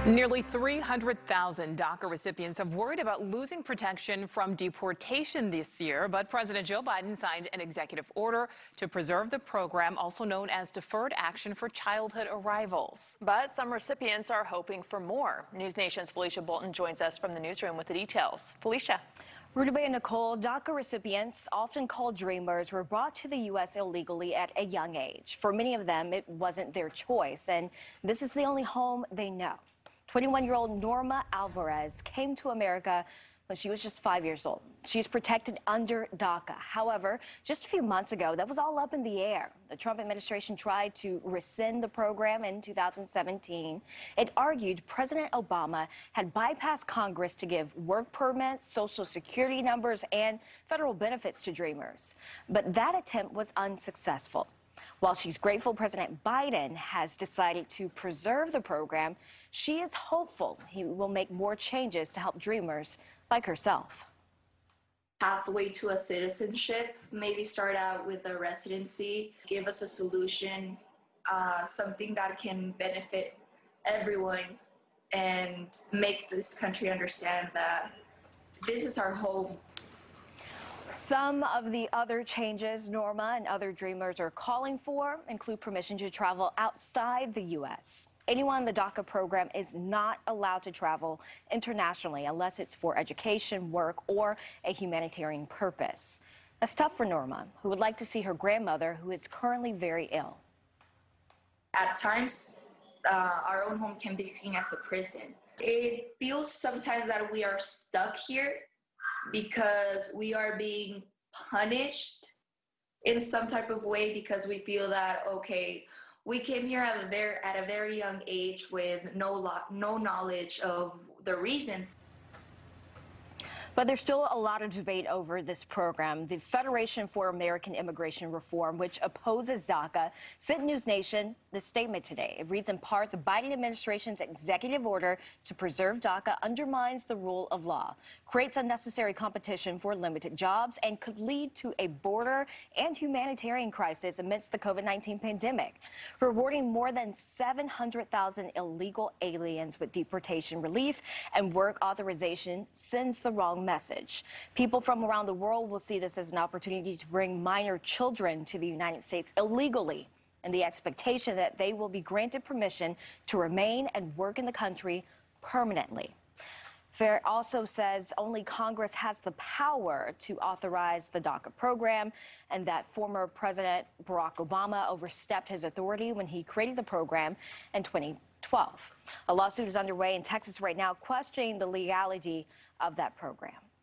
Nearly 300,000 DACA recipients have worried about losing protection from deportation this year, but President Joe Biden signed an executive order to preserve the program, also known as Deferred Action for Childhood Arrivals. But some recipients are hoping for more. News Nation's Felicia Bolton joins us from the newsroom with the details. Felicia. Rudabeh and Nicole, DACA recipients, often called dreamers, were brought to the U.S. illegally at a young age. For many of them, it wasn't their choice, and this is the only home they know. 21-year-old Norma Alvarez came to America when she was just 5 years old. She's protected under DACA. However, just a few months ago, that was all up in the air. The Trump administration tried to rescind the program in 2017. It argued President Obama had bypassed Congress to give work permits, Social Security numbers, and federal benefits to dreamers. But that attempt was unsuccessful. While she's grateful President Biden has decided to preserve the program, she is hopeful he will make more changes to help dreamers like herself. Pathway to a citizenship, maybe start out with a residency, give us a solution, something that can benefit everyone and make this country understand that this is our home. Some of the other changes Norma and other dreamers are calling for include permission to travel outside the U.S. Anyone in the DACA program is not allowed to travel internationally unless it's for education, work, or a humanitarian purpose. That's tough for Norma, who would like to see her grandmother, who is currently very ill. At times, our own home can be seen as a prison. It feels sometimes that we are stuck here because we are being punished in some type of way because we feel that, okay, we came here at a very young age with no knowledge of the reasons. But there's still a lot of debate over this program. The Federation for American Immigration Reform, which opposes DACA, sent News Nation this statement today. It reads in part, the Biden administration's executive order to preserve DACA undermines the rule of law, creates unnecessary competition for limited jobs, and could lead to a border and humanitarian crisis amidst the COVID-19 pandemic. Rewarding more than 700,000 illegal aliens with deportation relief and work authorization sends the wrong message. People from around the world will see this as an opportunity to bring minor children to the United States illegally, and the expectation that they will be granted permission to remain and work in the country permanently. FAIR also says only Congress has the power to authorize the DACA program, and that former President Barack Obama overstepped his authority when he created the program in 2012. A lawsuit is underway in Texas right now questioning the legality of that program.